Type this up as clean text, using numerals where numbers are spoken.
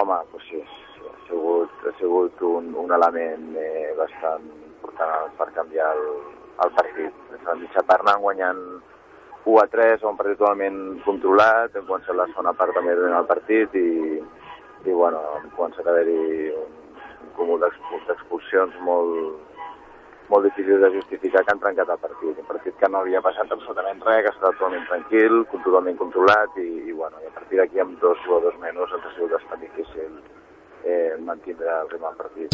Home, doncs sí, ha sigut un element bastant important per canviar el partit. A mitja part anant guanyant 1-3, un partit totalment controlat, hem començat la segona part també durant el partit i bueno, hem començat a haver-hi un cúmul d'expulsions molt difícils de justificar que han trencat el partit. Un partit que no havia passat absolutament res, que ha estat totalment tranquil, totalment controlat i bueno, i a partir d'aquí amb 2 jugadors menys ens ha sigut bastant difícil mantindre el ritme del partit.